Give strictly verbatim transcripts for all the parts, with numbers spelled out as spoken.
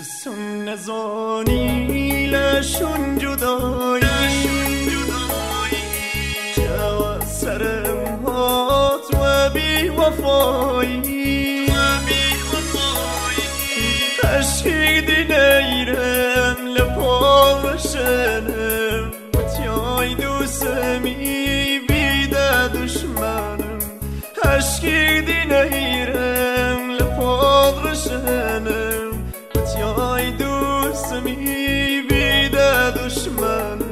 ترسم نزانی لشون جدایی جوا سرم هات و بی وفایی عشقی دی نیرم لپاوشنم بتیای دوستمی بیده دشمنم عشقی دی نیرم لپاوشنم بتیای دوستمی بیده دشمنم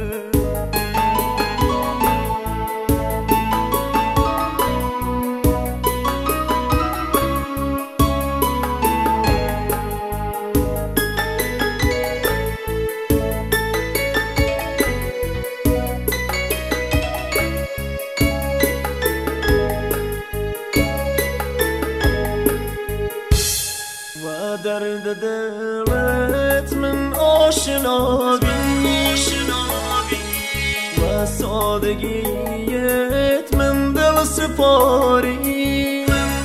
درد دلت من آشنا بی و سادگیت من دل سپاری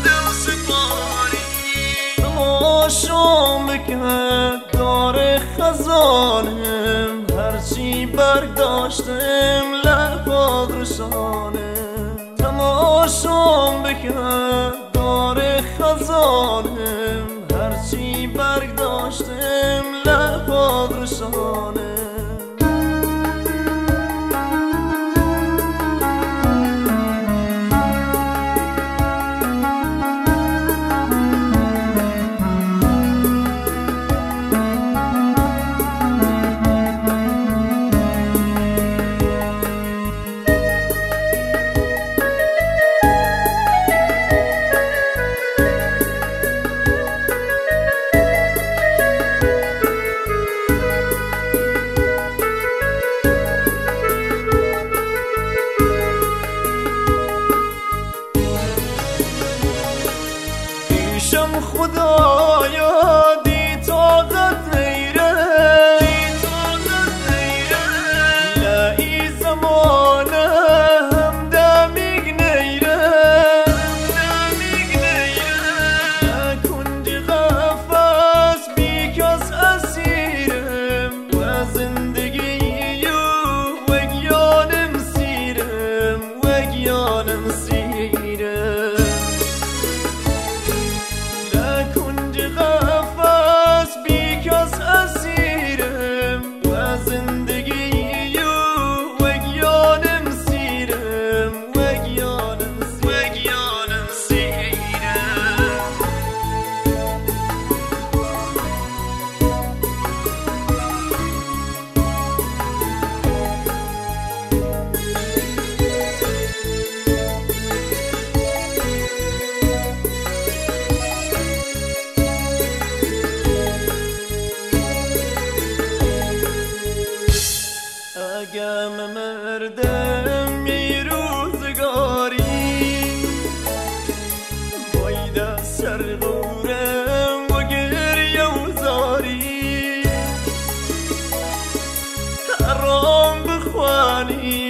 تماشا بکن دار خزانم هرچی برگ داشتم لباد رشانم تماشا بکن دار خزانم هرچی برگ داشتم لباد رشانه خدایا دی طاقت نیره لعی زمانه هم دمیگ نیره کنج غفص بی کس اسیرم و زندگی و گیانم سیرم و گیانم سیرم اگم مردم یه روزگاری باید سر غورم و گریه و زاری ترام بخوانی